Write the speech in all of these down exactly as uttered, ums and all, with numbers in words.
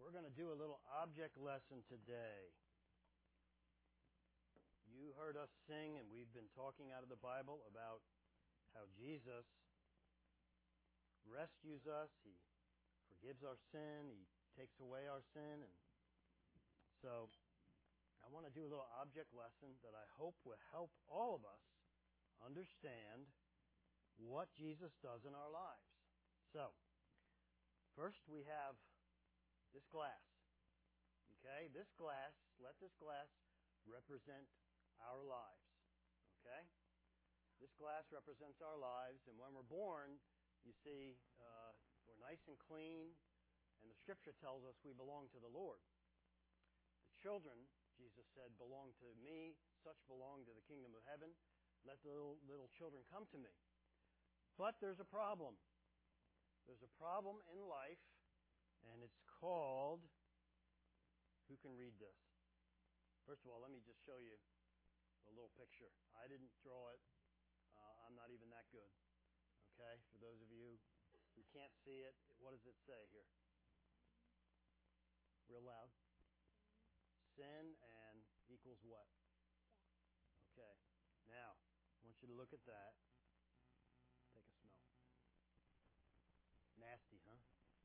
We're going to do a little object lesson today. You heard us sing, and we've been talking out of the Bible about how Jesus rescues us. He forgives our sin. He takes away our sin. And so I want to do a little object lesson that I hope will help all of us understand what Jesus does in our lives. So, first we have this glass. Okay? This glass, let this glass represent our lives. Okay? This glass represents our lives, and when we're born, you see, uh, we're nice and clean, and the Scripture tells us we belong to the Lord. The children, Jesus said, belong to me, such belong to the kingdom of heaven. Let the little, little children come to me. But there's a problem. There's a problem in life, and it's called, who can read this? First of all, let me just show you a little picture. I didn't draw it. Uh, I'm not even that good. Okay? For those of you who can't see it, what does it say here? Real loud. Sin and equals what? Okay. Now, I want you to look at that. Take a smell. Nasty, huh?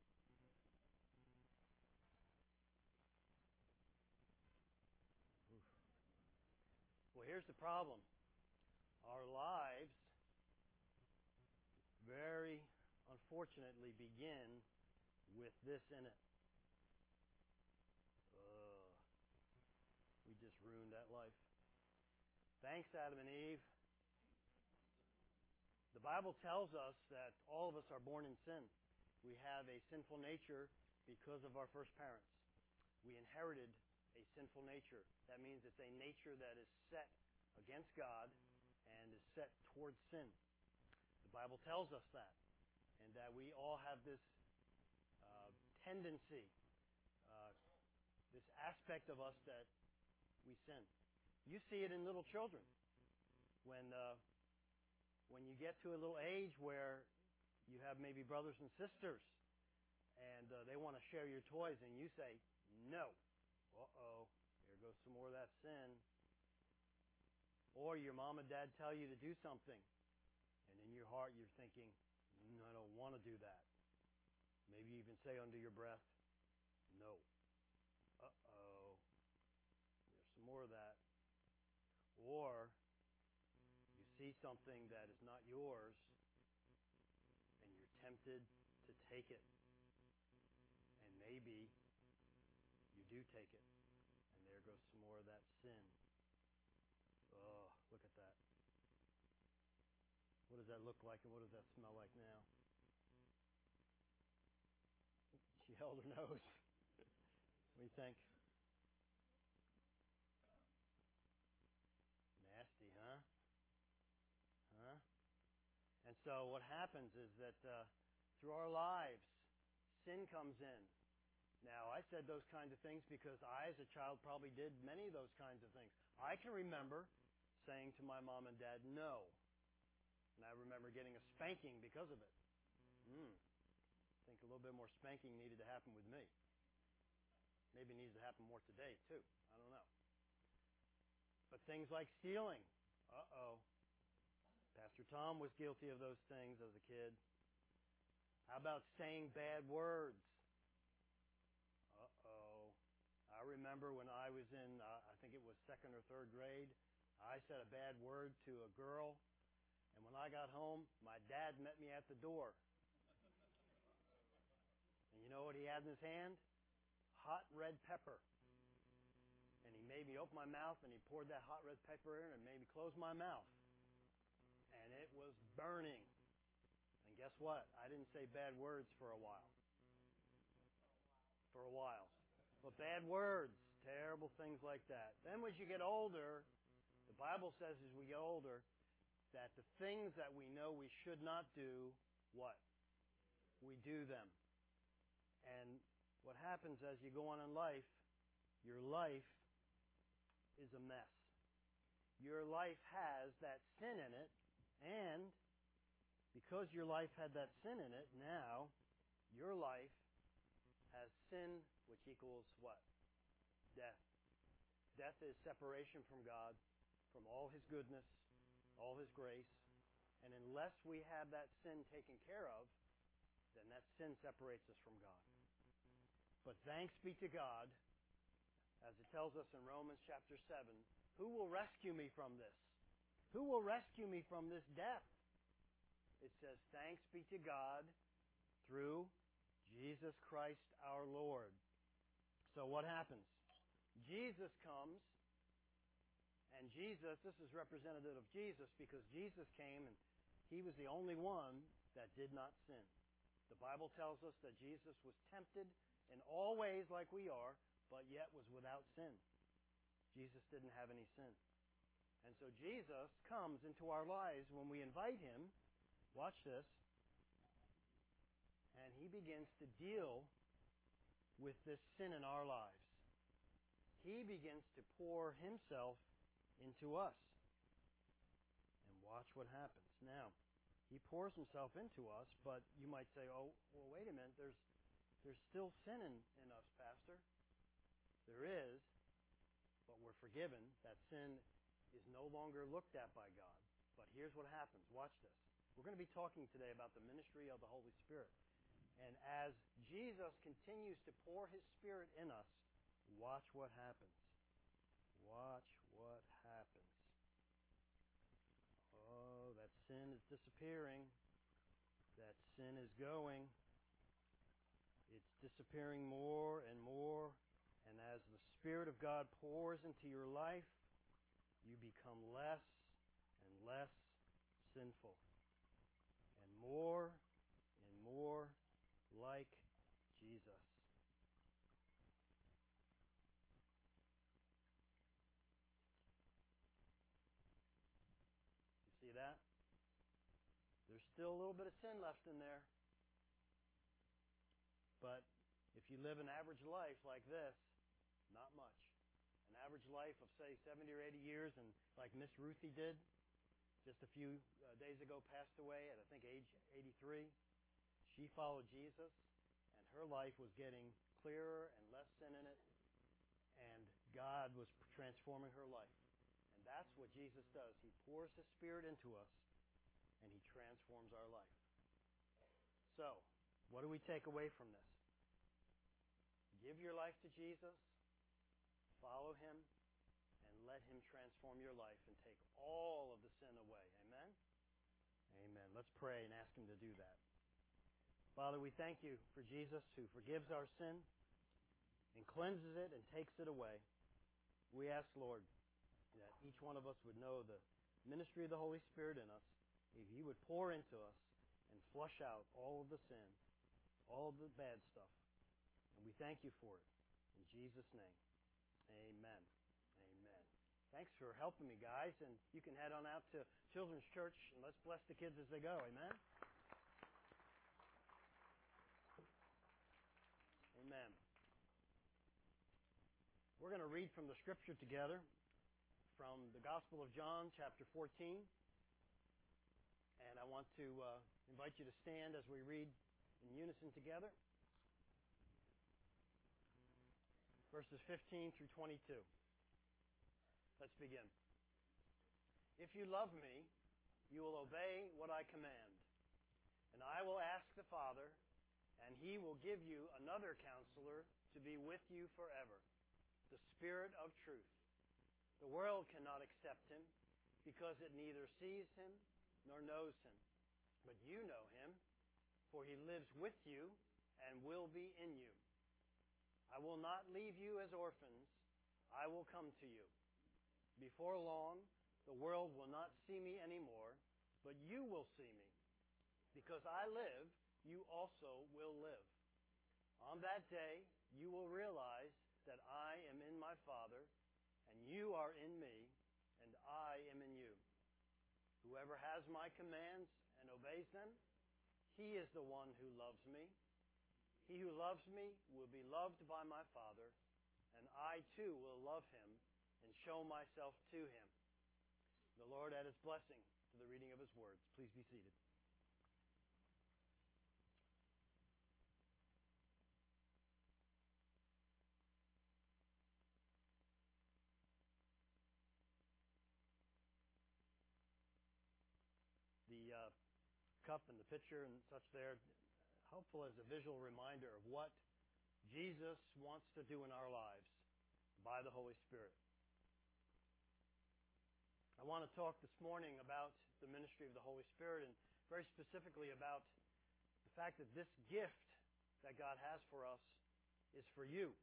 Oof. Well, here's the problem. Our lives very unfortunately begin with this in it. Ugh. We just ruined that life. Thanks, Adam and Eve. The Bible tells us that all of us are born in sin. We have a sinful nature because of our first parents. We inherited a sinful nature. That means it's a nature that is set against God and is set towards sin. The Bible tells us that. And that we all have this uh, tendency, uh, this aspect of us that we sin. You see it in little children. When uh, when you get to a little age where you have maybe brothers and sisters and uh, they want to share your toys and you say, no. Uh-oh, here goes some more of that sin. Or your mom and dad tell you to do something and in your heart you're thinking, no, I don't want to do that. Maybe you even say under your breath, no. Uh-oh, there's some more of that. Or you see something that is not yours and you're tempted to take it. And maybe you do take it. And there goes some more of that sin. Oh, look at that. What does that look like and what does that smell like now? She held her nose. What do you think? Nasty, huh? Huh? And so what happens is that uh, through our lives, sin comes in. Now, I said those kinds of things because I, as a child, probably did many of those kinds of things. I can remember saying to my mom and dad, no. And I remember getting a spanking because of it. Hmm. I think a little bit more spanking needed to happen with me. Maybe it needs to happen more today, too. I don't know. But things like stealing. Uh-oh. Pastor Tom was guilty of those things as a kid. How about saying bad words? Uh-oh. I remember when I was in, uh, I think it was second or third grade, I said a bad word to a girl, and when I got home, my dad met me at the door. And you know what he had in his hand? Hot red pepper. And he made me open my mouth, and he poured that hot red pepper in and made me close my mouth. And it was burning. And guess what? I didn't say bad words for a while. For a while. But bad words, terrible things like that. Then as you get older, the Bible says as we get older, that the things that we know we should not do, what? We do them. And what happens as you go on in life, your life is a mess. Your life has that sin in it, and because your life had that sin in it, now your life has sin, which equals what? Death. Death is separation from God, from all His goodness, all His grace. And unless we have that sin taken care of, then that sin separates us from God. But thanks be to God, as it tells us in Romans chapter seven, who will rescue me from this? Who will rescue me from this death? It says, thanks be to God through Jesus Christ our Lord. So what happens? Jesus comes, and Jesus, this is representative of Jesus because Jesus came and He was the only one that did not sin. The Bible tells us that Jesus was tempted in all ways like we are, but yet was without sin. Jesus didn't have any sin. And so Jesus comes into our lives when we invite Him. Watch this. And He begins to deal with this sin in our lives. He begins to pour Himself into us. And watch what happens. Now, He pours Himself into us, but you might say, oh, well, wait a minute, there's there's still sin in, in us, Pastor. There is, but we're forgiven. That sin is no longer looked at by God. But here's what happens. Watch this. We're going to be talking today about the ministry of the Holy Spirit. And as Jesus continues to pour His Spirit in us, watch what happens. Watch what happens. Oh, that sin is disappearing. That sin is going. It's disappearing more and more. And as the Spirit of God pours into your life, you become less and less sinful. And more and more like Jesus. You see that? There's still a little bit of sin left in there. But if you live an average life like this, not much. An average life of, say, seventy or eighty years, and like Miss Ruthie did, just a few uh, days ago passed away at, I think, age eighty-three. She followed Jesus, and her life was getting clearer and less sin in it, and God was transforming her life. And that's what Jesus does. He pours His Spirit into us, and He transforms our life. So, what do we take away from this? Give your life to Jesus, follow Him, and let Him transform your life and take all of the sin away. Amen? Amen. Let's pray and ask Him to do that. Father, we thank You for Jesus who forgives our sin and cleanses it and takes it away. We ask, Lord, that each one of us would know the ministry of the Holy Spirit in us. If He would pour into us and flush out all of the sin, all of the bad stuff. And we thank You for it. In Jesus' name, amen. Amen. Thanks for helping me, guys. And you can head on out to Children's Church and let's bless the kids as they go. Amen? Amen. We're going to read from the Scripture together from the Gospel of John, chapter fourteen. And I want to uh, invite you to stand as we read in unison together. Verses fifteen through twenty-two. Let's begin. If you love me, you will obey what I command. And I will ask the Father, and He will give you another counselor to be with you forever, the Spirit of truth. The world cannot accept Him because it neither sees Him nor knows Him. But you know Him, for He lives with you and will be in you. I will not leave you as orphans. I will come to you. Before long, the world will not see me anymore, but you will see me. Because I live, you also will live. On that day, you will realize that I am in my Father, and you are in me, and I am in you. Whoever has my commands and obeys them, he is the one who loves me. He who loves me will be loved by my Father, and I too will love him and show myself to him. The Lord add His blessing to the reading of His words. Please be seated. the uh, cup and the pitcher and such there, helpful as a visual reminder of what Jesus wants to do in our lives by the Holy Spirit. I want to talk this morning about the ministry of the Holy Spirit, and very specifically about the fact that this gift that God has for us is for you.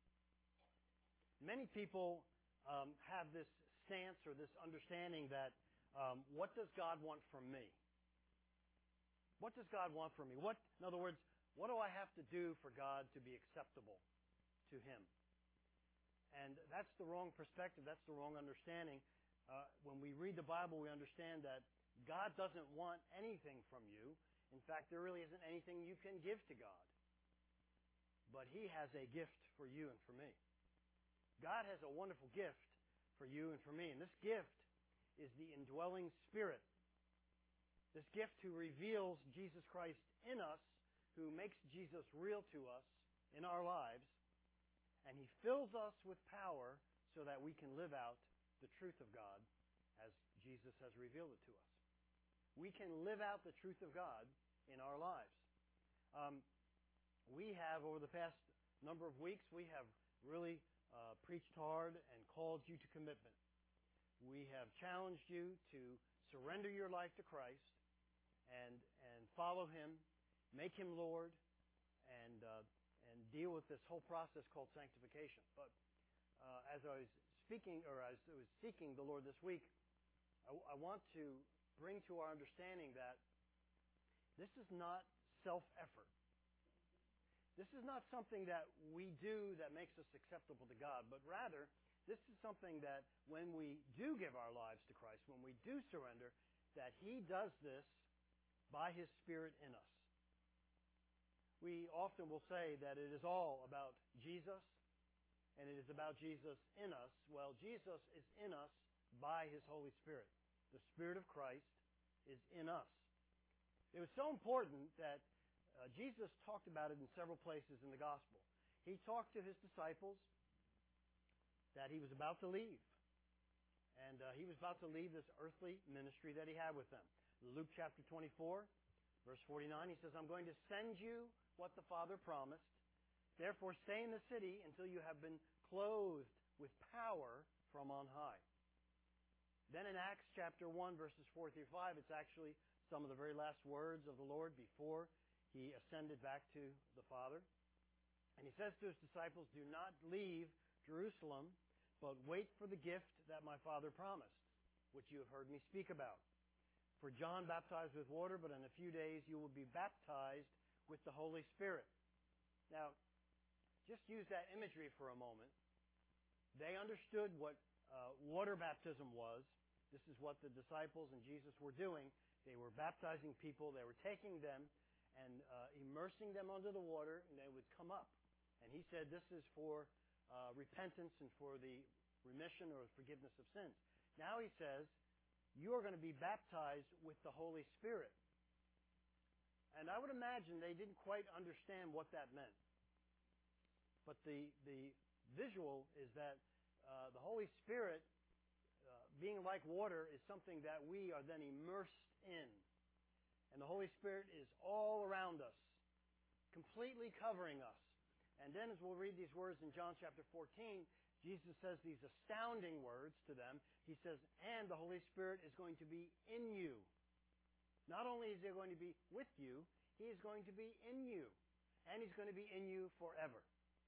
Many people um, have this stance or this understanding that um, what does God want from me? What does God want from me? What, in other words, what do I have to do for God to be acceptable to Him? And that's the wrong perspective. That's the wrong understanding. Uh, when we read the Bible, we understand that God doesn't want anything from you. In fact, there really isn't anything you can give to God. But He has a gift for you and for me. God has a wonderful gift for you and for me. And this gift is the indwelling Spirit. This gift who reveals Jesus Christ in us, who makes Jesus real to us in our lives, and He fills us with power so that we can live out the truth of God as Jesus has revealed it to us. We can live out the truth of God in our lives. Um, we have, over the past number of weeks, we have really uh, preached hard and called you to commitment. We have challenged you to surrender your life to Christ and and follow Him, make Him Lord, and uh, and deal with this whole process called sanctification. But uh, as I was speaking, or as I was seeking the Lord this week, I, I want to bring to our understanding that this is not self-effort. This is not something that we do that makes us acceptable to God, but rather, this is something that when we do give our lives to Christ, when we do surrender, that He does this by His Spirit in us. We often will say that it is all about Jesus, and it is about Jesus in us. Well, Jesus is in us by His Holy Spirit. The Spirit of Christ is in us. It was so important that uh, Jesus talked about it in several places in the Gospel. He talked to His disciples that He was about to leave. And uh, He was about to leave this earthly ministry that He had with them. Luke chapter twenty-four, verse forty-nine, He says, I'm going to send you what the Father promised. Therefore, stay in the city until you have been clothed with power from on high. Then in Acts chapter one, verses four through five, it's actually some of the very last words of the Lord before He ascended back to the Father. And He says to His disciples, do not leave Jerusalem, but wait for the gift that my Father promised, which you have heard me speak about. For John baptized with water, but in a few days you will be baptized with the Holy Spirit. Now, just use that imagery for a moment. They understood what uh, water baptism was. This is what the disciples and Jesus were doing. They were baptizing people. They were taking them and uh, immersing them under the water, and they would come up. And He said this is for uh, repentance and for the remission or forgiveness of sins. Now He says, you are going to be baptized with the Holy Spirit. And I would imagine they didn't quite understand what that meant. But the the visual is that uh, the Holy Spirit, uh, being like water, is something that we are then immersed in. And the Holy Spirit is all around us, completely covering us. And then as we'll read these words in John chapter fourteen, Jesus says these astounding words to them. He says, and the Holy Spirit is going to be in you. Not only is He going to be with you, He is going to be in you. And He's going to be in you forever.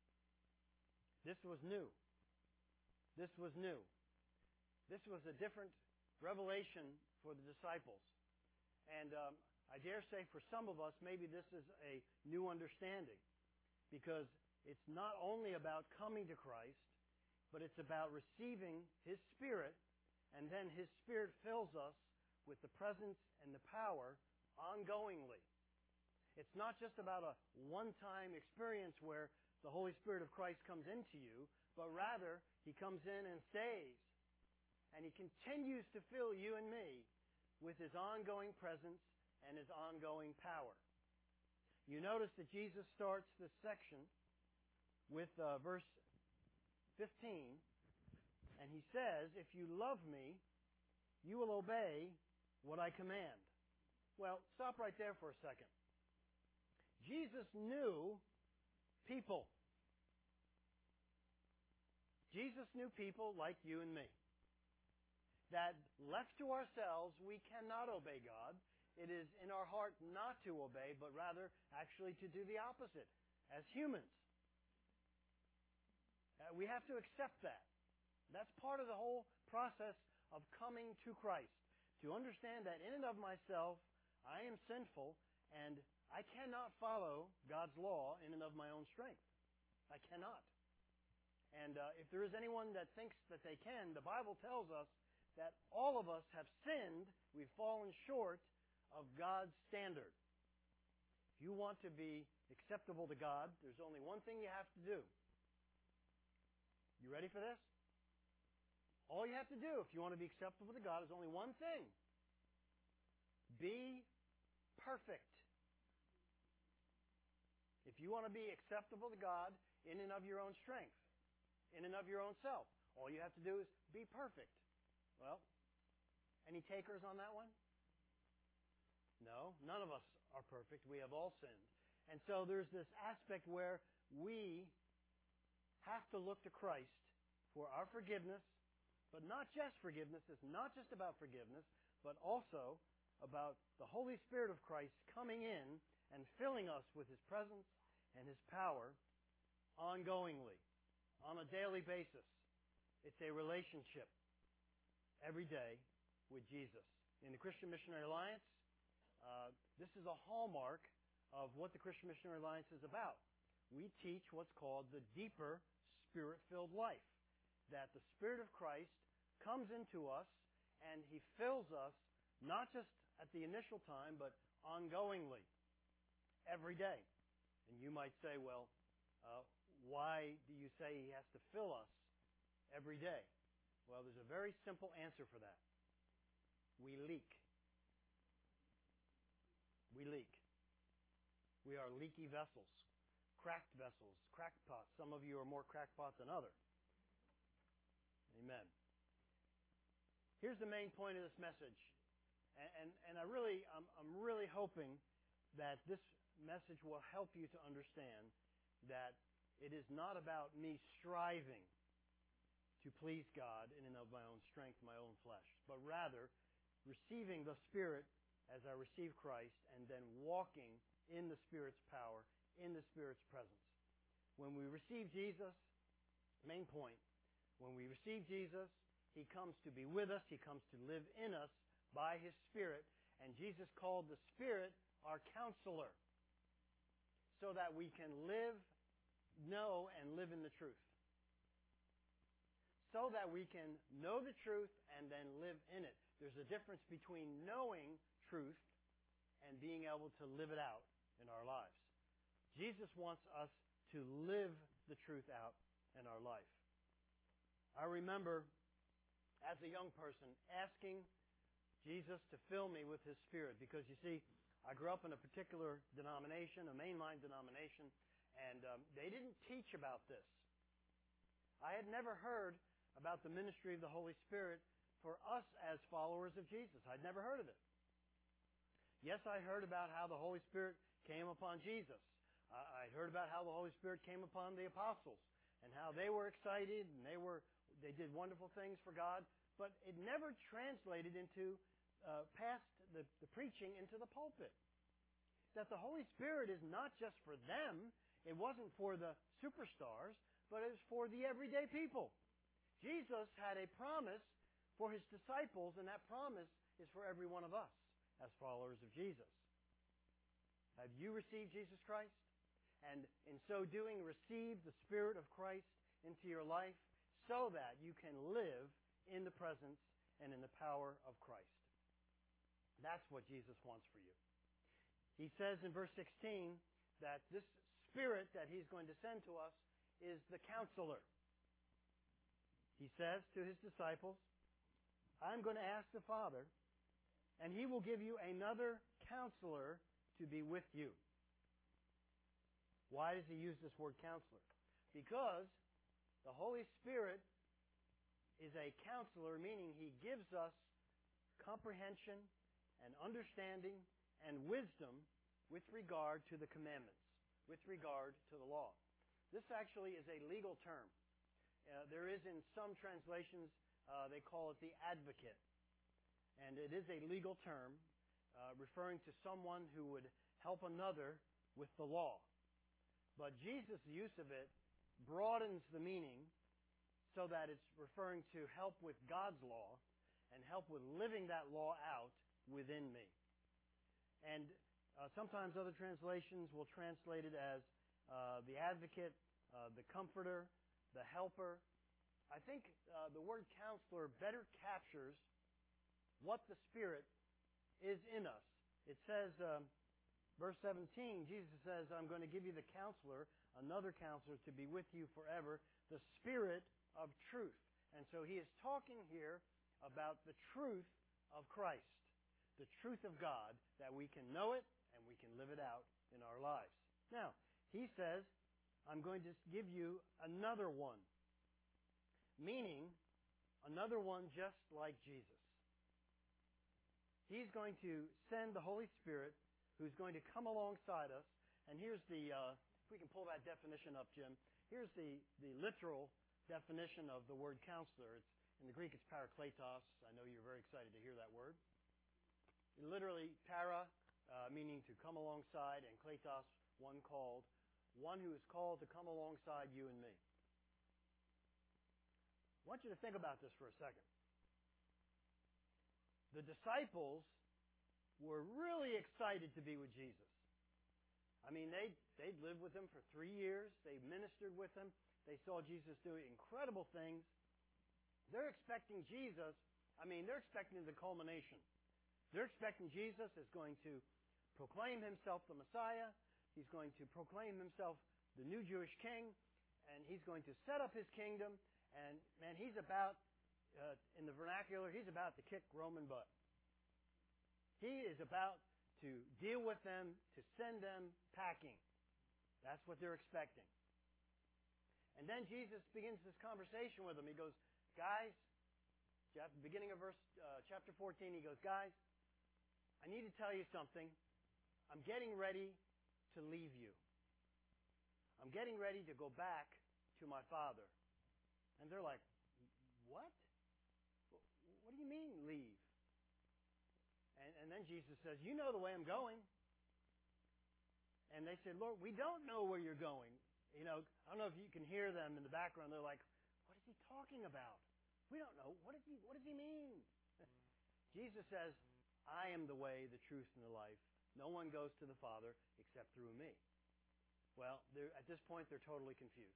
This was new. This was new. This was a different revelation for the disciples. And um, I dare say for some of us, maybe this is a new understanding. Because it's not only about coming to Christ, but it's about receiving His Spirit, and then His Spirit fills us with the presence and the power ongoingly. It's not just about a one-time experience where the Holy Spirit of Christ comes into you, but rather He comes in and stays. And He continues to fill you and me with His ongoing presence and His ongoing power. You notice that Jesus starts this section with uh, verse fifteen, and He says, if you love me, you will obey what I command. Well, stop right there for a second. Jesus knew people. Jesus knew people like you and me. That left to ourselves, we cannot obey God. It is in our heart not to obey, but rather actually to do the opposite as humans. Uh, we have to accept that. That's part of the whole process of coming to Christ. To understand that in and of myself, I am sinful and I cannot follow God's law in and of my own strength. I cannot. And uh, if there is anyone that thinks that they can, the Bible tells us that all of us have sinned. We've fallen short of God's standard. If you want to be acceptable to God, there's only one thing you have to do. You ready for this? All you have to do if you want to be acceptable to God is only one thing. Be perfect. If you want to be acceptable to God in and of your own strength, in and of your own self, all you have to do is be perfect. Well, any takers on that one? No, none of us are perfect. We have all sinned. And so there's this aspect where we have to look to Christ for our forgiveness, but not just forgiveness. It's not just about forgiveness, but also about the Holy Spirit of Christ coming in and filling us with His presence and His power ongoingly, on a daily basis. It's a relationship every day with Jesus. In the Christian Missionary Alliance, uh, this is a hallmark of what the Christian Missionary Alliance is about. We teach what's called the deeper Spirit-filled life. That the Spirit of Christ comes into us and He fills us not just at the initial time, but ongoingly, every day. And you might say, well, uh, why do you say He has to fill us every day? Well, there's a very simple answer for that. We leak. We leak. We are leaky vessels, cracked vessels, crackpots. Some of you are more crackpot than others. Amen. Here's the main point of this message. And, and, and I really, I'm, I'm really hoping that this message will help you to understand that it is not about me striving to please God in and of my own strength, my own flesh, but rather receiving the Spirit as I receive Christ and then walking in the Spirit's power, in the Spirit's presence. When we receive Jesus, main point, when we receive Jesus, He comes to be with us, He comes to live in us by His Spirit, and Jesus called the Spirit our counselor so that we can live, know, and live in the truth. So that we can know the truth and then live in it. There's a difference between knowing truth and being able to live it out in our lives. Jesus wants us to live the truth out in our life. I remember, as a young person, asking Jesus to fill me with His Spirit. Because, you see, I grew up in a particular denomination, a mainline denomination, and um, they didn't teach about this. I had never heard about the ministry of the Holy Spirit for us as followers of Jesus. I'd never heard of it. Yes, I heard about how the Holy Spirit came upon Jesus. I heard about how the Holy Spirit came upon the apostles and how they were excited and they were they did wonderful things for God, but it never translated into uh, past the, the preaching into the pulpit. That the Holy Spirit is not just for them. It wasn't for the superstars, but it was for the everyday people. Jesus had a promise for His disciples, and that promise is for every one of us as followers of Jesus. Have you received Jesus Christ? And in so doing, receive the Spirit of Christ into your life so that you can live in the presence and in the power of Christ. That's what Jesus wants for you. He says in verse sixteen that this Spirit that He's going to send to us is the Counselor. He says to His disciples, I'm going to ask the Father, and He will give you another Counselor to be with you. Why does He use this word Counselor? Because the Holy Spirit is a Counselor, meaning He gives us comprehension and understanding and wisdom with regard to the commandments, with regard to the law. This actually is a legal term. Uh, there is in some translations, uh, they call it the advocate. And it is a legal term uh, referring to someone who would help another with the law. But Jesus' use of it broadens the meaning so that it's referring to help with God's law and help with living that law out within me. And uh, sometimes other translations will translate it as uh, the advocate, uh, the comforter, the helper. I think uh, the word counselor better captures what the Spirit is in us. It says, um, verse seventeen, Jesus says, I'm going to give you the counselor, another counselor to be with you forever, the Spirit of truth. And so he is talking here about the truth of Christ, the truth of God, that we can know it and we can live it out in our lives. Now, he says, I'm going to give you another one, meaning another one just like Jesus. He's going to send the Holy Spirit who's going to come alongside us. And here's the, uh, if we can pull that definition up, Jim. Here's the, the literal definition of the word counselor. It's, in the Greek, it's parakletos. I know you're very excited to hear that word. Literally, para, uh, meaning to come alongside, and kletos, one called. One who is called to come alongside you and me. I want you to think about this for a second. The disciples were really excited to be with Jesus. I mean, they, they'd lived with him for three years. They ministered with him. They saw Jesus do incredible things. They're expecting Jesus, I mean, they're expecting the culmination. They're expecting Jesus is going to proclaim himself the Messiah. He's going to proclaim himself the new Jewish king. And he's going to set up his kingdom. And, man, he's about, uh, in the vernacular, he's about to kick Roman butt. He is about to deal with them, to send them packing. That's what they're expecting. And then Jesus begins this conversation with them. He goes, guys, at the beginning of verse uh, chapter fourteen, he goes, guys, I need to tell you something. I'm getting ready to leave you. I'm getting ready to go back to my Father. And they're like, what? What do you mean, leave? And, and then Jesus says, you know the way I'm going. And they said, Lord, we don't know where you're going. You know, I don't know if you can hear them in the background. They're like, what is he talking about? We don't know. What does he, what does he mean? Jesus says, I am the way, the truth, and the life. No one goes to the Father except through me. Well, at this point, they're totally confused.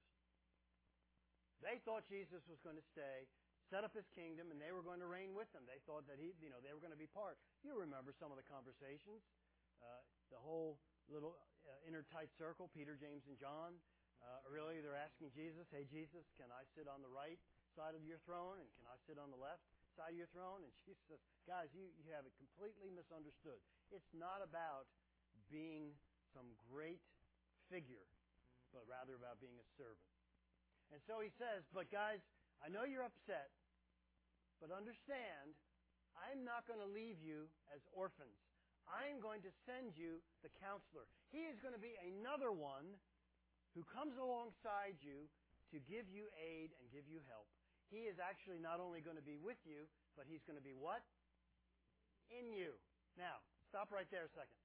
They thought Jesus was going to stay, set up his kingdom, and they were going to reign with him. They thought that he, you know, they were going to be part. You remember some of the conversations, uh, the whole little uh, inner tight circle, Peter, James, and John. Uh, earlier, they're asking Jesus, hey, Jesus, can I sit on the right side of your throne, and can I sit on the left side of your throne? And Jesus says, guys, you, you have it completely misunderstood. It's not about being some great figure, but rather about being a servant. And so he says, but guys, I know you're upset, but understand, I'm not going to leave you as orphans. I'm going to send you the counselor. He is going to be another one who comes alongside you to give you aid and give you help. He is actually not only going to be with you, but he's going to be what? In you. Now, stop right there a second.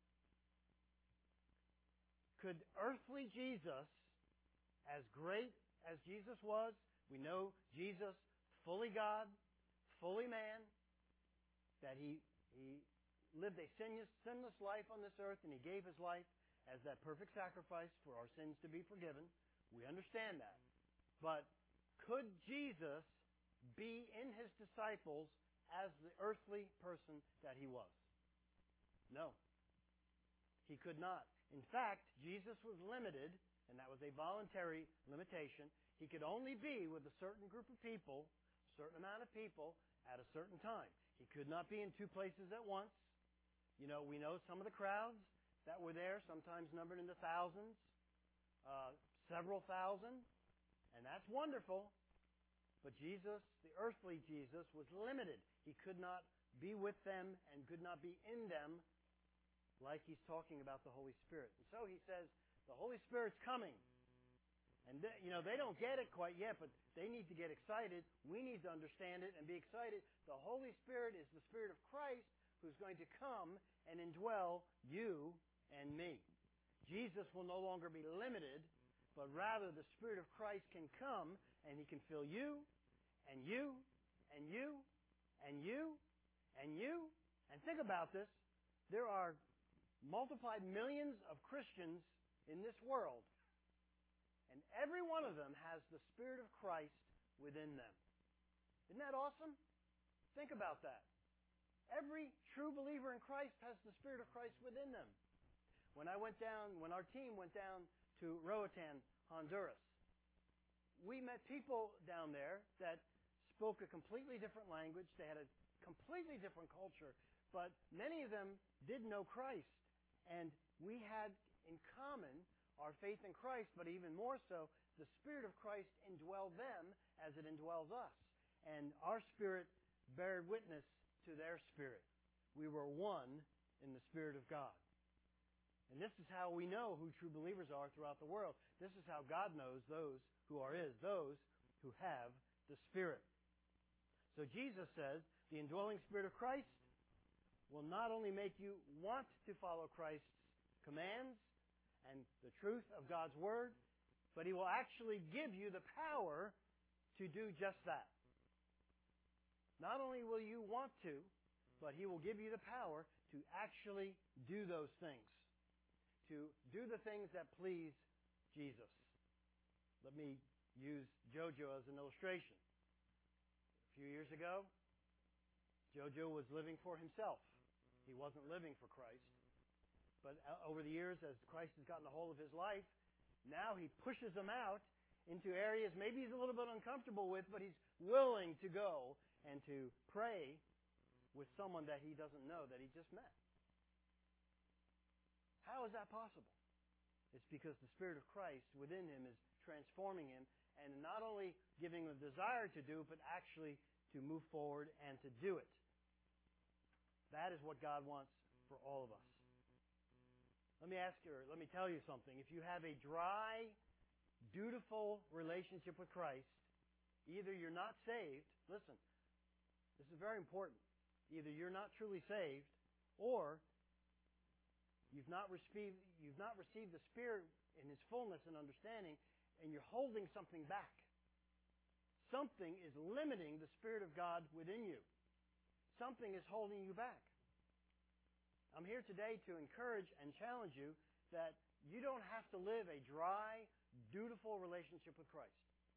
Could earthly Jesus, as great as Jesus was, we know Jesus, fully God, fully man, that he, he lived a sinless, sinless life on this earth, and he gave his life as that perfect sacrifice for our sins to be forgiven. We understand that. But could Jesus be in his disciples as the earthly person that he was? No. He could not. In fact, Jesus was limited, and that was a voluntary limitation. He could only be with a certain group of people, a certain amount of people, at a certain time. He could not be in two places at once. You know, we know some of the crowds that were there, sometimes numbered in the thousands, uh, several thousand, and that's wonderful. But Jesus, the earthly Jesus, was limited. He could not be with them and could not be in them like he's talking about the Holy Spirit. And so he says, the Holy Spirit's coming. And, they, you know, they don't get it quite yet, but they need to get excited. We need to understand it and be excited. The Holy Spirit is the Spirit of Christ who's going to come and indwell you and me. Jesus will no longer be limited, but rather the Spirit of Christ can come and He can fill you and you and you and you and you. And think about this. There are multiplied millions of Christians in this world, and every one of them has the Spirit of Christ within them. Isn't that awesome? Think about that. Every true believer in Christ has the Spirit of Christ within them. When I went down, when our team went down to Roatan, Honduras, we met people down there that spoke a completely different language. They had a completely different culture, but many of them did know Christ. And we had in common our faith in Christ, but even more so, the Spirit of Christ indwelled them as it indwells us. And our spirit bared witness to their spirit. We were one in the Spirit of God. And this is how we know who true believers are throughout the world. This is how God knows those who are His, those who have the Spirit. So Jesus says, the indwelling Spirit of Christ will not only make you want to follow Christ's commands and the truth of God's Word, but He will actually give you the power to do just that. Not only will you want to, but He will give you the power to actually do those things. To do the things that please Jesus. Let me use Jojo as an illustration. A few years ago, Jojo was living for himself. He wasn't living for Christ. But over the years, as Christ has gotten a hold of his life, now He pushes him out into areas maybe he's a little bit uncomfortable with, but he's willing to go and to pray with someone that he doesn't know, that he just met. How is that possible? It's because the Spirit of Christ within him is transforming him and not only giving him the desire to do it, but actually to move forward and to do it. That is what God wants for all of us. Let me ask you, or let me tell you something. If you have a dry, dutiful relationship with Christ, either you're not saved, listen, this is very important. Either you're not truly saved, or You've not received, you've not received the Spirit in His fullness and understanding, and you're holding something back. Something is limiting the Spirit of God within you. Something is holding you back. I'm here today to encourage and challenge you that you don't have to live a dry, dutiful relationship with Christ.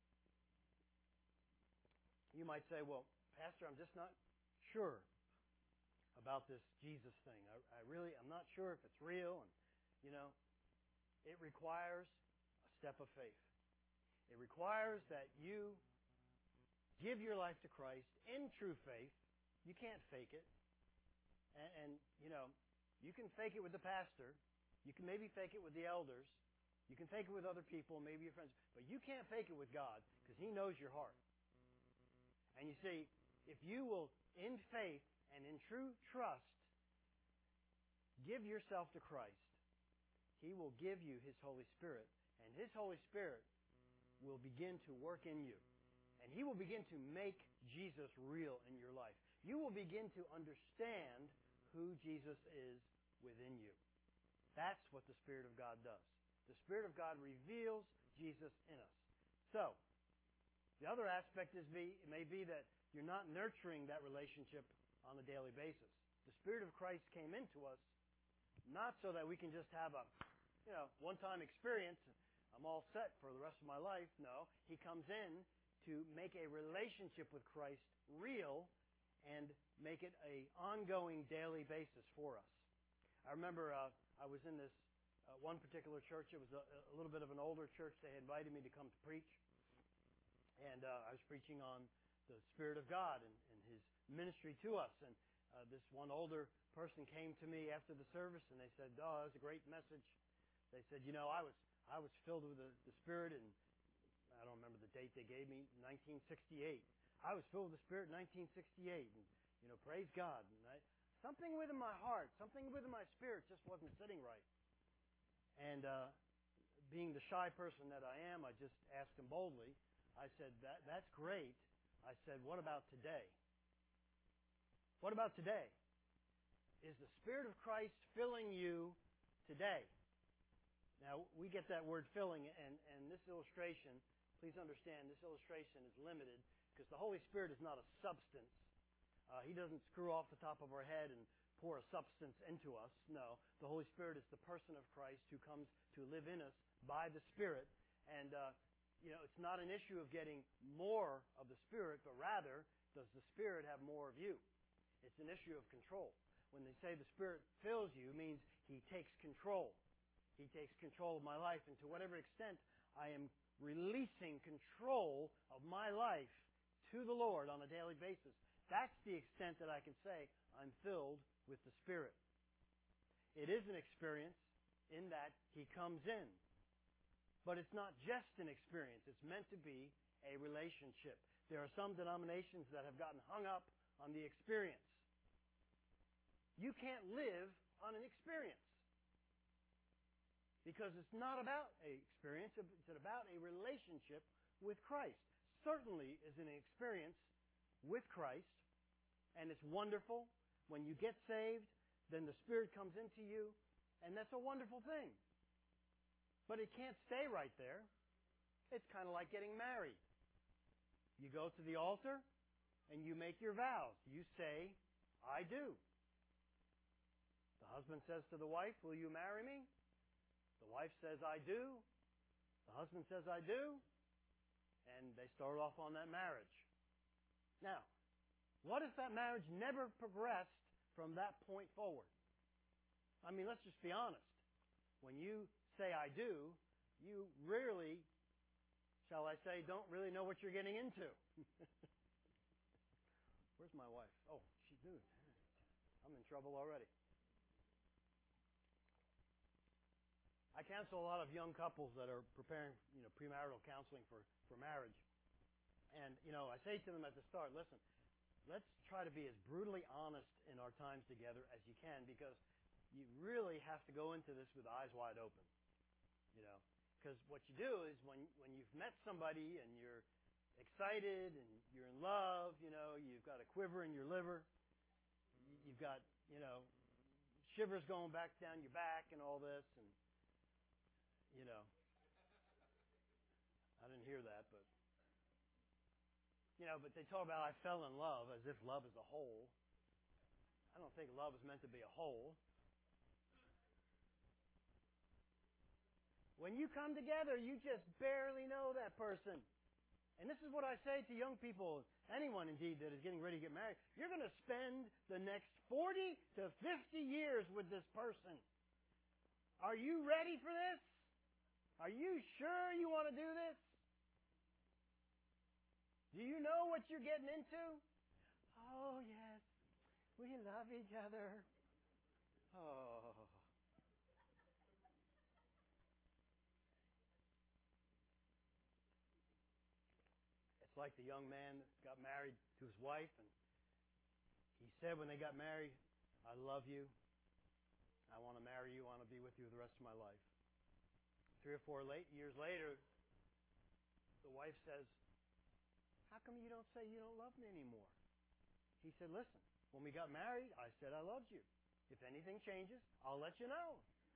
You might say, well, Pastor, I'm just not sure about this Jesus thing. I, I really, I'm not sure if it's real. And, you know, it requires a step of faith. It requires that you give your life to Christ in true faith. You can't fake it. And, and, you know, you can fake it with the pastor. You can maybe fake it with the elders. You can fake it with other people, maybe your friends. But you can't fake it with God because He knows your heart. And you see, if you will, in faith, and in true trust, give yourself to Christ, He will give you His Holy Spirit, and His Holy Spirit will begin to work in you. And He will begin to make Jesus real in your life. You will begin to understand who Jesus is within you. That's what the Spirit of God does. The Spirit of God reveals Jesus in us. So, the other aspect is be, it may be that you're not nurturing that relationship on a daily basis. The Spirit of Christ came into us not so that we can just have a, you know, one-time experience. I'm all set for the rest of my life. No, He comes in to make a relationship with Christ real and make it an ongoing daily basis for us. I remember uh, I was in this uh, one particular church. It was a, a little bit of an older church. They invited me to come to preach. And uh, I was preaching on the Spirit of God and, and His ministry to us. And uh, this one older person came to me after the service, and they said, "Oh, that was a great message." They said, "You know, I was I was filled with the, the Spirit, and I don't remember the date they gave me, nineteen sixty-eight. I was filled with the Spirit in nineteen sixty-eight, and you know, praise God." And I something within my heart, something within my spirit just wasn't sitting right. And uh, being the shy person that I am, I just asked him boldly. I said, that, that's great. I said, what about today? What about today? Is the Spirit of Christ filling you today? Now, we get that word filling, and, and this illustration, please understand, this illustration is limited because the Holy Spirit is not a substance. Uh, he doesn't screw off the top of our head and pour a substance into us. No, the Holy Spirit is the person of Christ who comes to live in us by the Spirit. And, uh, you know, it's not an issue of getting more of the Spirit, but rather, does the Spirit have more of you? It's an issue of control. When they say the Spirit fills you, it means He takes control. He takes control of my life, and to whatever extent I am releasing control of my life to the Lord on a daily basis, that's the extent that I can say I'm filled with the Spirit. It is an experience in that He comes in. But it's not just an experience. It's meant to be a relationship. There are some denominations that have gotten hung up on the experience. You can't live on an experience. Because it's not about an experience, it's about a relationship with Christ. Certainly is an experience with Christ, and it's wonderful. When you get saved, then the Spirit comes into you, and that's a wonderful thing. But it can't stay right there. It's kind of like getting married. You go to the altar, and you make your vows. You say, I do. The husband says to the wife, will you marry me? The wife says, I do. The husband says, I do. And they start off on that marriage. Now, what if that marriage never progressed from that point forward? I mean, let's just be honest. When you say, I do, you rarely, shall I say, don't really know what you're getting into. Where's my wife? Oh, she moved. I'm in trouble already. I counsel a lot of young couples that are preparing, you know, premarital counseling for, for marriage. And, you know, I say to them at the start, listen, let's try to be as brutally honest in our times together as you can, because you really have to go into this with eyes wide open. You know, because what you do is when, when you've met somebody and you're excited and you're in love, you know, you've got a quiver in your liver, you've got, you know, shivers going back down your back and all this, and you know, I didn't hear that, but, you know, but they talk about I fell in love as if love is a whole. I don't think love is meant to be a whole. When you come together, you just barely know that person. And this is what I say to young people, anyone indeed that is getting ready to get married. You're going to spend the next forty to fifty years with this person. Are you ready for this? Are you sure you want to do this? Do you know what you're getting into? Oh, yes. We love each other. Oh. It's like the young man that got married to his wife, and he said when they got married, I love you. I want to marry you. I want to be with you the rest of my life. Three or four late years later, the wife says, how come you don't say you don't love me anymore? He said, listen, when we got married, I said I loved you. If anything changes, I'll let you know.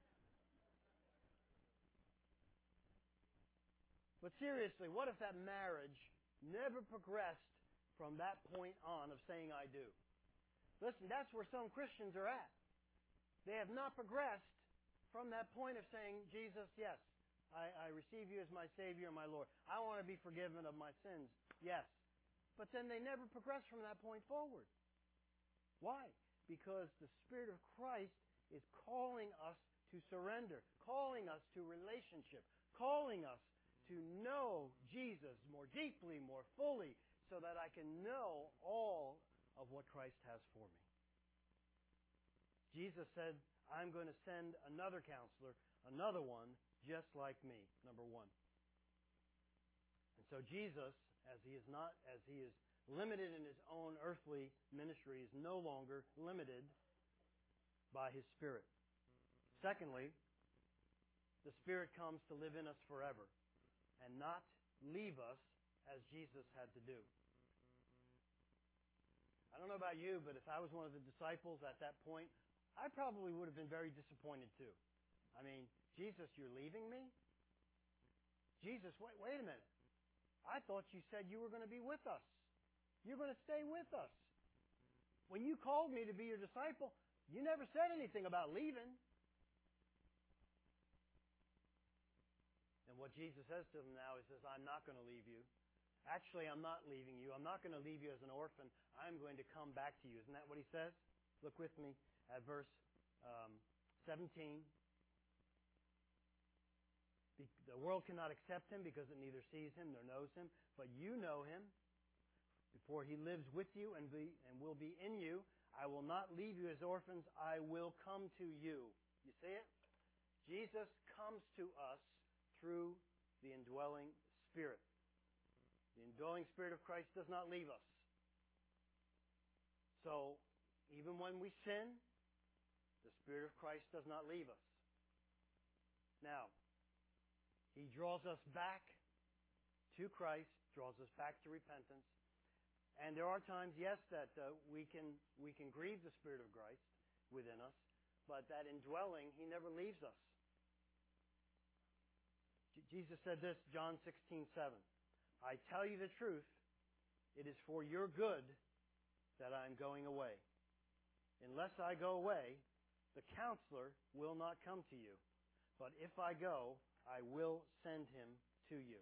But seriously, what if that marriage never progressed from that point on of saying I do? Listen, that's where some Christians are at. They have not progressed from that point of saying, Jesus, yes, I, I receive you as my Savior and my Lord. I want to be forgiven of my sins. Yes. But then they never progress from that point forward. Why? Because the Spirit of Christ is calling us to surrender, calling us to relationship, calling us to know Jesus more deeply, more fully, so that I can know all of what Christ has for me. Jesus said, I'm going to send another counselor, another one, just like me, number one. And so Jesus, as he is not, as he is limited in his own earthly ministry, is no longer limited by His Spirit. Secondly, the Spirit comes to live in us forever and not leave us as Jesus had to do. I don't know about you, but if I was one of the disciples at that point, I probably would have been very disappointed too. I mean, Jesus, you're leaving me? Jesus, wait, wait a minute. I thought you said you were going to be with us. You're going to stay with us. When you called me to be your disciple, you never said anything about leaving. And what Jesus says to them now, He says, I'm not going to leave you. Actually, I'm not leaving you. I'm not going to leave you as an orphan. I'm going to come back to you. Isn't that what He says? Look with me at verse um, seventeen. The world cannot accept Him because it neither sees Him nor knows Him, but you know Him. For He lives with you and, be, and will be in you. I will not leave you as orphans. I will come to you. You see it? Jesus comes to us through the indwelling Spirit. The indwelling Spirit of Christ does not leave us. So, even when we sin, the Spirit of Christ does not leave us. Now, He draws us back to Christ, draws us back to repentance. And there are times, yes, that uh, we can we can grieve the Spirit of Christ within us, but that indwelling, He never leaves us. J- Jesus said this, John sixteen seven. I tell you the truth, it is for your good that I am going away. Unless I go away, the Counselor will not come to you. But if I go, I will send Him to you.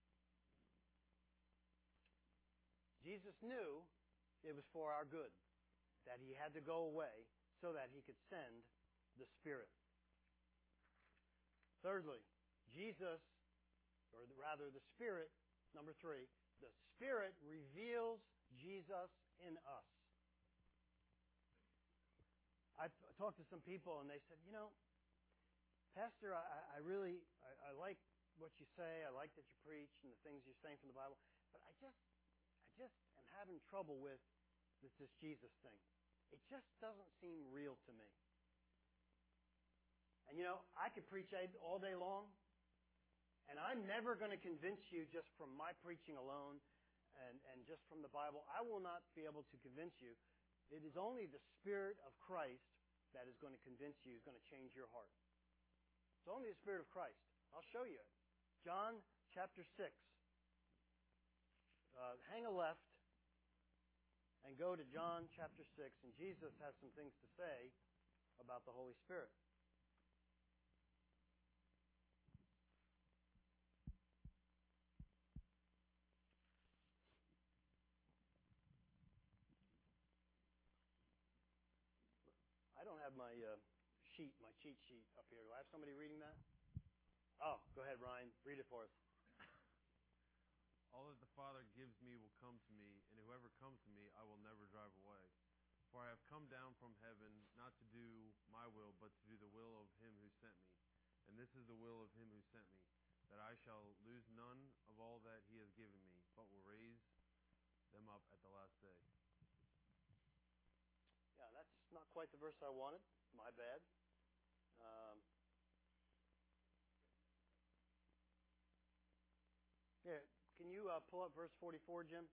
Jesus knew it was for our good, that He had to go away so that He could send the Spirit. Thirdly, Jesus, or rather the Spirit, number three, the Spirit reveals Jesus in us. I've talked to some people and they said, you know, Pastor, I, I really, I, I like what you say, I like that you preach and the things you're saying from the Bible, but I just, I just am having trouble with this, this Jesus thing. It just doesn't seem real to me. And you know, I could preach all day long, and I'm never going to convince you just from my preaching alone and, and just from the Bible. I will not be able to convince you. It is only the Spirit of Christ that is going to convince you, is going to change your heart. It's only the Spirit of Christ. I'll show you it. John chapter six. Uh, hang a left and go to John chapter six, and Jesus has some things to say about the Holy Spirit. I don't have my uh, sheet, my cheat sheet up here. Do I have somebody reading that? Oh, go ahead, Ryan. Read it for us. All that the Father gives me will come to me, and whoever comes to me I will never drive away. For I have come down from heaven not to do my will, but to do the will of Him who sent me. And this is the will of Him who sent me, that I shall lose none of all that He has given me, but will raise them up at the last day. Yeah, that's not quite the verse I wanted. My bad. Um, yeah, can you uh, pull up verse forty-four, Jim?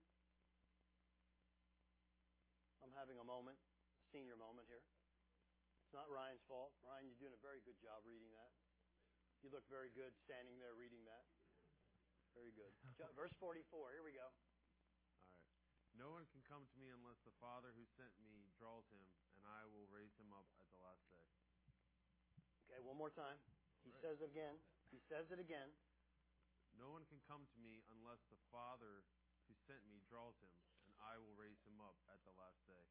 I'm having a moment, a senior moment here. It's not Ryan's fault. Ryan, you're doing a very good job reading that. You look very good standing there reading that. Very good. Verse forty-four, here we go. All right. No one can come to me unless the Father who sent me draws him, and I will raise him up at the last day. Okay, one more time. He right. says it again. He says it again. No one can come to me unless the Father who sent me draws him, and I will raise him up at the last day.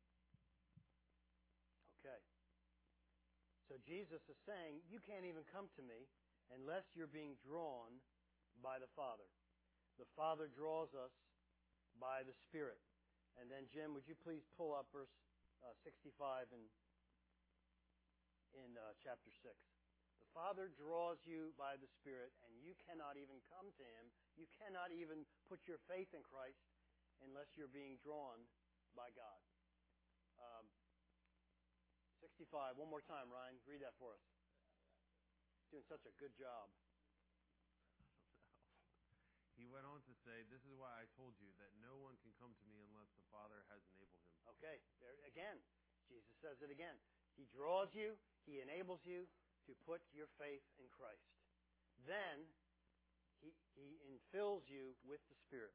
Okay. So Jesus is saying, you can't even come to me unless you're being drawn by the Father. The Father draws us by the Spirit. And then, Jim, would you please pull up verse uh, sixty-five in, in uh, chapter six. The Father draws you by the Spirit, and you cannot even come to Him. You cannot even put your faith in Christ unless you're being drawn by God. Um, sixty-five. One more time, Ryan. Read that for us. Doing such a good job. He went on to say, "This is why I told you that no one can come to me unless the Father has enabled him." Okay, there again, Jesus says it again. He draws you, He enables you to put your faith in Christ. Then He, he infills you with the Spirit.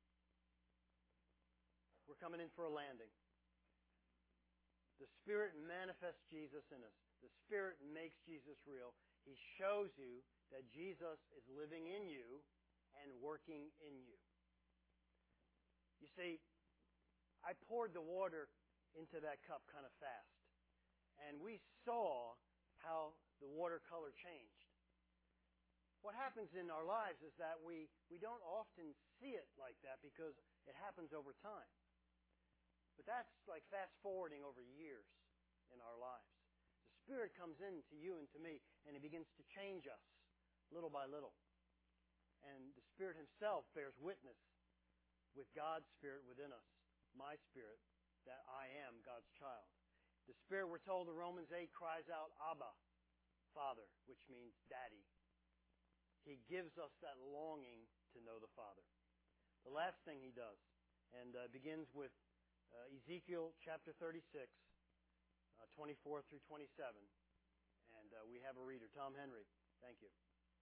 We're coming in for a landing. The Spirit manifests Jesus in us. The Spirit makes Jesus real. He shows you that Jesus is living in you and working in you. You see, I poured the water into that cup kind of fast. And we saw how the watercolor changed. What happens in our lives is that we, we don't often see it like that because it happens over time. But that's like fast forwarding over years in our lives. The Spirit comes into you and to me, and He begins to change us little by little. And the Spirit Himself bears witness with God's Spirit within us, my spirit, that I am God's child. The Spirit, we're told in Romans eight, cries out, Abba, Father, which means Daddy. He gives us that longing to know the Father. The last thing He does, and uh, begins with uh, Ezekiel chapter thirty-six, uh, twenty-four through twenty-seven. And uh, we have a reader, Tom Henry. Thank you.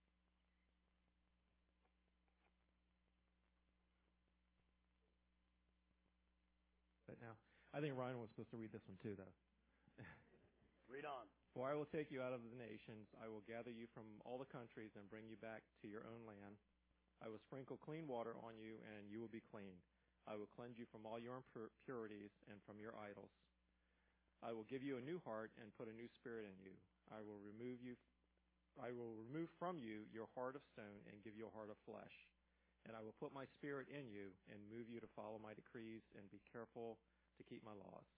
But now, I think Ryan was supposed to read this one too, though. Read on. For I will take you out of the nations. I will gather you from all the countries and bring you back to your own land. I will sprinkle clean water on you, and you will be clean. I will cleanse you from all your impurities and from your idols. I will give you a new heart and put a new spirit in you. I will remove you. I will remove from you your heart of stone and give you a heart of flesh. And I will put my spirit in you and move you to follow my decrees and be careful to keep my laws.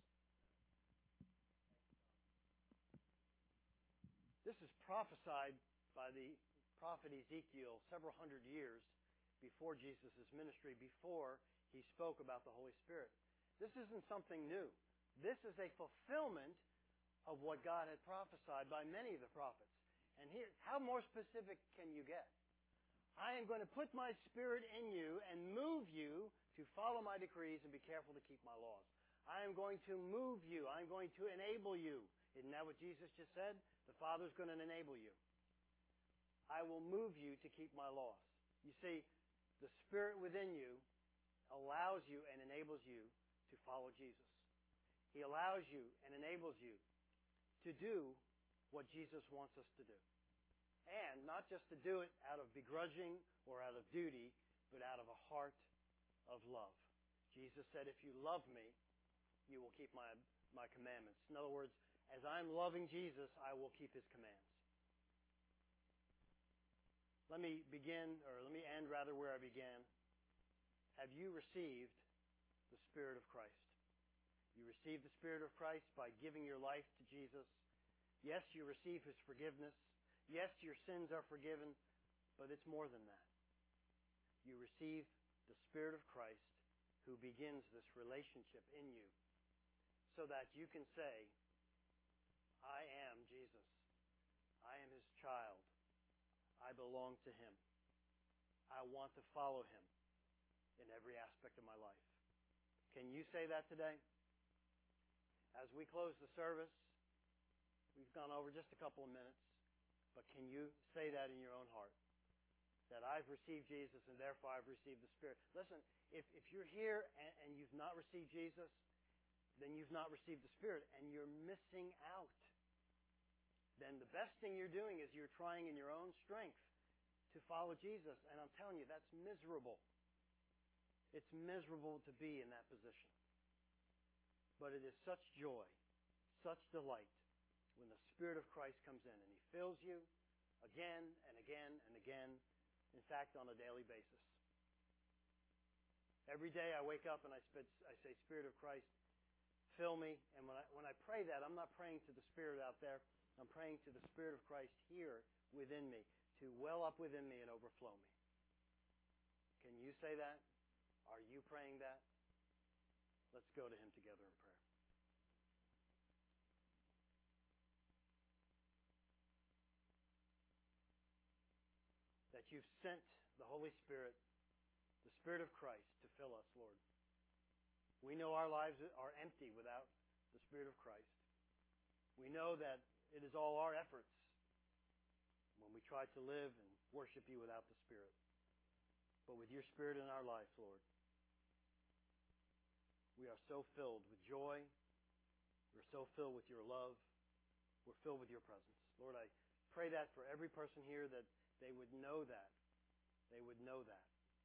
This is prophesied by the prophet Ezekiel several hundred years before Jesus' ministry, before he spoke about the Holy Spirit. This isn't something new. This is a fulfillment of what God had prophesied by many of the prophets. And here, how more specific can you get? I am going to put my spirit in you and move you to follow my decrees and be careful to keep my laws. I am going to move you. I'm going to enable you. Isn't that what Jesus just said? The Father's going to enable you. I will move you to keep my laws. You see, the Spirit within you allows you and enables you to follow Jesus. He allows you and enables you to do what Jesus wants us to do. And not just to do it out of begrudging or out of duty, but out of a heart of love. Jesus said, if you love me, you will keep my, my commandments. In other words, as I'm loving Jesus, I will keep His commands. Let me begin, or let me end rather where I began. Have you received the Spirit of Christ? You received the Spirit of Christ by giving your life to Jesus. Yes, you receive His forgiveness. Yes, your sins are forgiven, but it's more than that. You receive the Spirit of Christ who begins this relationship in you so that you can say, I am Jesus. I am His child. I belong to Him. I want to follow Him in every aspect of my life. Can you say that today? As we close the service, we've gone over just a couple of minutes, but can you say that in your own heart? That I've received Jesus and therefore I've received the Spirit. Listen, if, if you're here and, and you've not received Jesus, then you've not received the Spirit and you're missing out. Then the best thing you're doing is you're trying in your own strength to follow Jesus. And I'm telling you, that's miserable. It's miserable to be in that position. But it is such joy, such delight when the Spirit of Christ comes in and He fills you again and again and again, in fact, on a daily basis. Every day I wake up and I, spit, I say, Spirit of Christ, fill me. And when I, when I pray that, I'm not praying to the Spirit out there. I'm praying to the Spirit of Christ here within me to well up within me and overflow me. Can you say that? Are you praying that? Let's go to Him together in prayer. you've sent the Holy Spirit, the Spirit of Christ, to fill us, Lord. We know our lives are empty without the Spirit of Christ. We know that it is all our efforts when we try to live and worship you without the Spirit. But with your Spirit in our life, Lord, we are so filled with joy. We're so filled with your love. We're filled with your presence. Lord, I pray that for every person here, that they would know that. They would know that.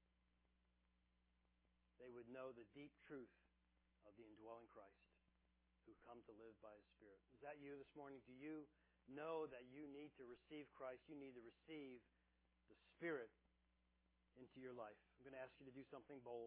They would know the deep truth of the indwelling Christ who come to live by His Spirit. Is that you this morning? Do you know that you need to receive Christ? You need to receive the Spirit into your life. I'm going to ask you to do something bold.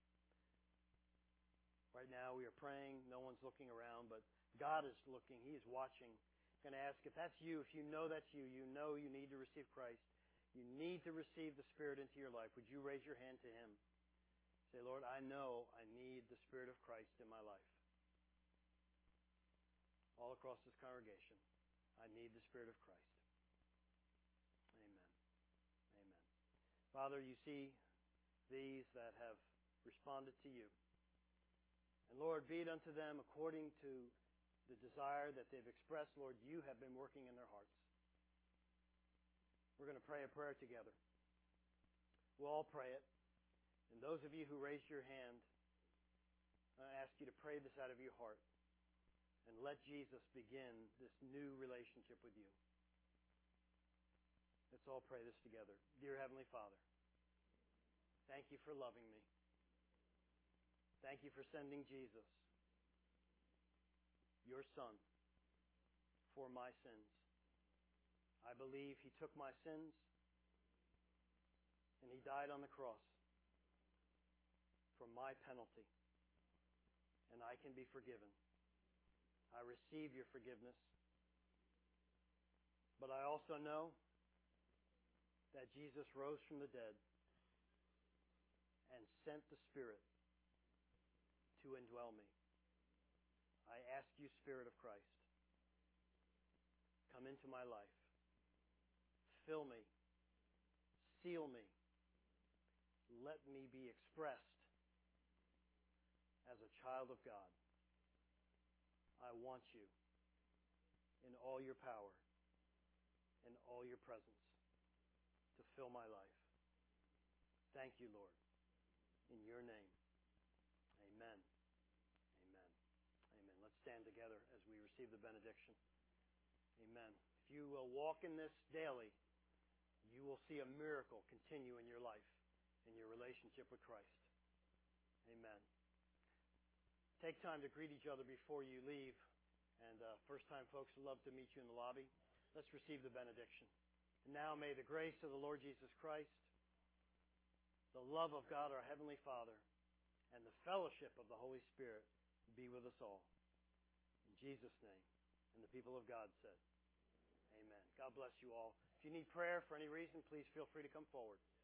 Right now we are praying. No one's looking around, but God is looking. He is watching. I'm going to ask, if that's you, if you know that's you, you know you need to receive Christ, you need to receive the Spirit into your life, would you raise your hand to Him? Say, Lord, I know I need the Spirit of Christ in my life. All across this congregation, I need the Spirit of Christ. Amen. Amen. Father, you see these that have responded to you. And Lord, be it unto them according to the desire that they've expressed. Lord, you have been working in their hearts. We're going to pray a prayer together. We'll all pray it. And those of you who raised your hand, I ask you to pray this out of your heart and let Jesus begin this new relationship with you. Let's all pray this together. Dear Heavenly Father, thank you for loving me. Thank you for sending Jesus, your Son, for my sins. I believe He took my sins and He died on the cross for my penalty, and I can be forgiven. I receive your forgiveness. But I also know that Jesus rose from the dead and sent the Spirit to indwell me. I ask you, Spirit of Christ, come into my life. Fill me. Seal me. Let me be expressed as a child of God. I want you in all your power, in all your presence, to fill my life. Thank you, Lord. In your name. Amen. Amen. Amen. Let's stand together as we receive the benediction. Amen. If you will walk in this daily, you will see a miracle continue in your life, in your relationship with Christ. Amen. Take time to greet each other before you leave. And uh, first-time folks would love to meet you in the lobby. Let's receive the benediction. And now may the grace of the Lord Jesus Christ, the love of God our Heavenly Father, and the fellowship of the Holy Spirit be with us all. In Jesus' name. And the people of God said, amen. God bless you all. If you need prayer for any reason, please feel free to come forward.